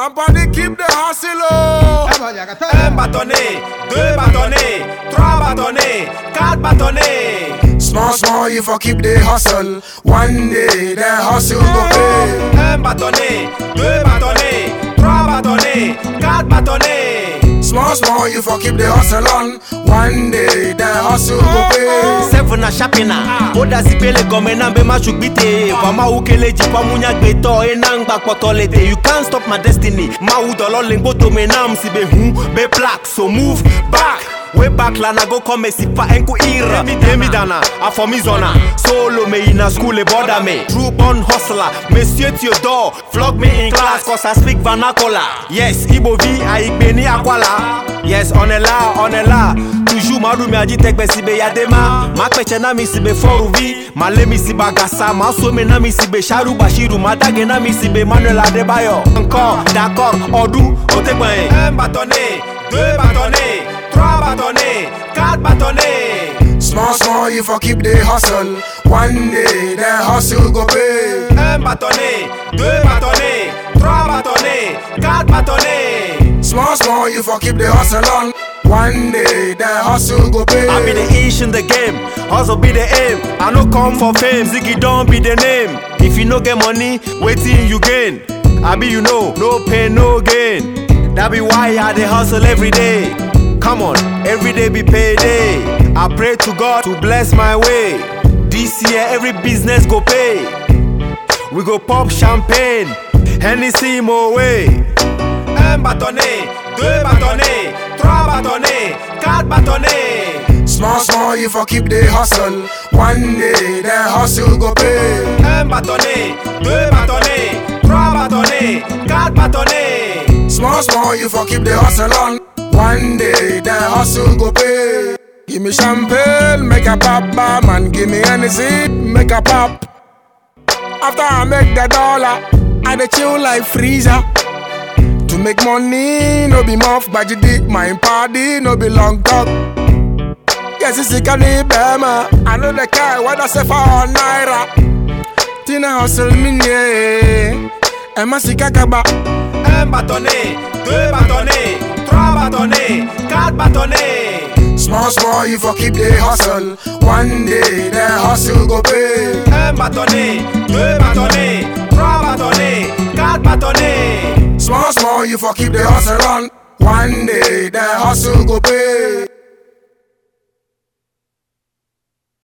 Company keep the hustle. Un bâtonnet, deux bâtonnets, trois bâtonnets, quatre bâtonnets. Small, you for keep the hustle. One day the hustle go pay. Un bâtonnet, deux bâtonnets, trois bâtonnets, quatre bâtonnets. Small, you for keep the hustle on. One day the hustle go pay. Seven na shapina, oda zipele gome nambe machubite. Wama ukele jipa munya gbeto enang bakpotolete. You can't stop my destiny. Ma udolo lingbo to me nam si be be black. So move back. Way back la na go come sipa enku ira. Demi dana, afomizona. Solo me in a school e border me. True born hustler, Monsieur Theodore. Flog me in class cause I speak vernacular. Yes, Ibo V, Aigbeni Akwala. Yes, on a la. Toujours maru me aji tekbe sibe yadema. Makpeche na mi sibe foruvi. Male mi siba gasa. Masome na mi sibe Sharu Bashiru. Madage na mi sibe Manuel Adebayo. Encore, d'accord, Odu, otekben. Un bâtonnet, deux bâtonnets, trois bâtonnets, quatre bâtonnets. Small, you for keep the hustle. One day the hustle go pay. Un bâtonnet, deux bâtonnets, trois bâtonnets, quatre bâtonnets. Small, you for keep the hustle on. One day the hustle go pay. I be the ish in the game, hustle be the aim. I no come for fame, Ziggy don't be the name. If you no get money, waiting you gain. I be you know, no pain, no gain. That be why I dey hustle every day. Come on, every day be payday. I pray to God to bless my way. This year every business go pay. We go pop champagne, Hennessy more way. Un bâtonnet, deux bâtonnets, trois bâtonnets, quatre bâtonnets. Small, you for keep the hustle. One day the hustle go pay. Un bâtonnet, deux bâtonnets, trois bâtonnets, quatre bâtonnets. Small, you for keep the hustle on. One day the hustle go pay. Give me champagne, make a pop, man. Give me Hennessy, make a pop. After I make the dollar, I dey chill like freezer. To make money, no be muff, but you dig my party, no be long talk. Yes, it's a canny bema. I know the car, what I say for naira. Tina hustle me, yeah. Emma Sikakaba. Un bâtonnet, deux bâtonnets, trois bâtonnets, quatre bâtonnets. Small, you for keep the hustle. One day the hustle go pay. Un bâtonnet, deux bâtonnets, trois bâtonnets, quatre bâtonnets. Small, you for keep the hustle on. One day the hustle go pay.